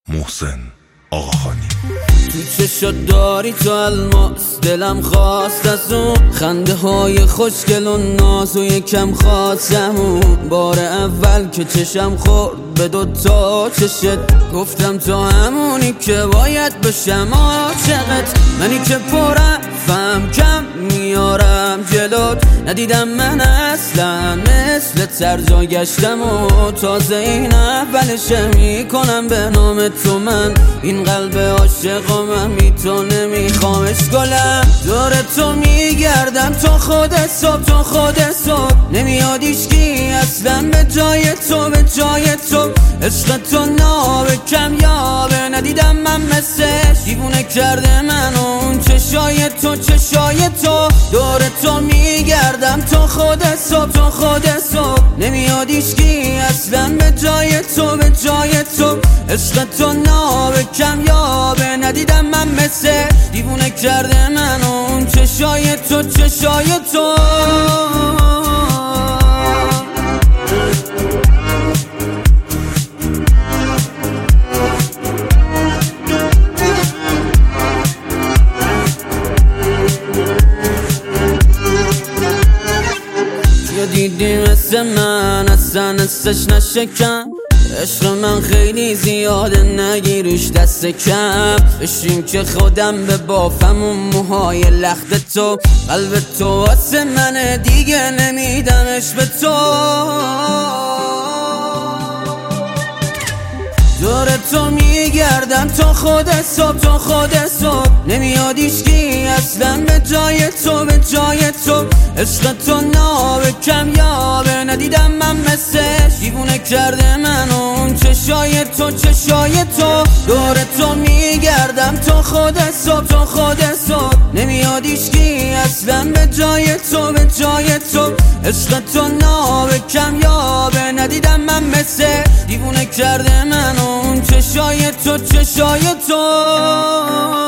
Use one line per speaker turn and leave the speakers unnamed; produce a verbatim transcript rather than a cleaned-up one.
محسن آقاخانی.
تو چشات داری تو الماس، دلم خواست از اون خنده های خوشگل و ناز و یکم خواستمون. بار اول که چشم خورد به دوتا چشت، گفتم تو همونی که باید بشم عاشقت. منی که پرم فهم کم میارم جلوت، ندیدم من اصلا مثل ترجا گشتم و تازه این اولشه میکنم به نام تو. من این قلب عاشق و من بی تو نمیخوامش گلم. دور تو میگردم تو خود صبح تو خود صبح، نمیاد ایشکی اصلا به جای تو به جای تو. عشق تو نابه کمیابه، ندیدم من مثلش، دیوونه کرده من اون چشای تو چشای تو. دور تو میگردم تو خود صبح تو خود صبح، نمیاد ایشکی اصلا به جای تو به جای تو. عشق تو نابه کمیابه، ندیدم من مثل، دیوونه کرده من اون چشای تو چشای تو. دیدی مثل من اصلا استش نشکم، عشق من خیلی زیاده نگیروش دست کم. بشیم که خودم به بافم و موهای لخت تو، قلب تو واسه منه دیگه نمیدمش به تو. دور تو میگردم تو خود صبح تو خود صبح، نمیاد ایشکی اصلا به جای تو به جای تو. عشق تو نابه کمیابه، ندیدم من مثلش، دیوونه کرده من اون چشای تو چشای تو. دور تو میگردم تو خود صبح تو خود صبح، نمیاد ایشکی اصلا به جای تو به جای تو. عشق تو نابه کمیابه، ندیدم من مثل، دیوونه کرده من اون چشای تو چشای تو.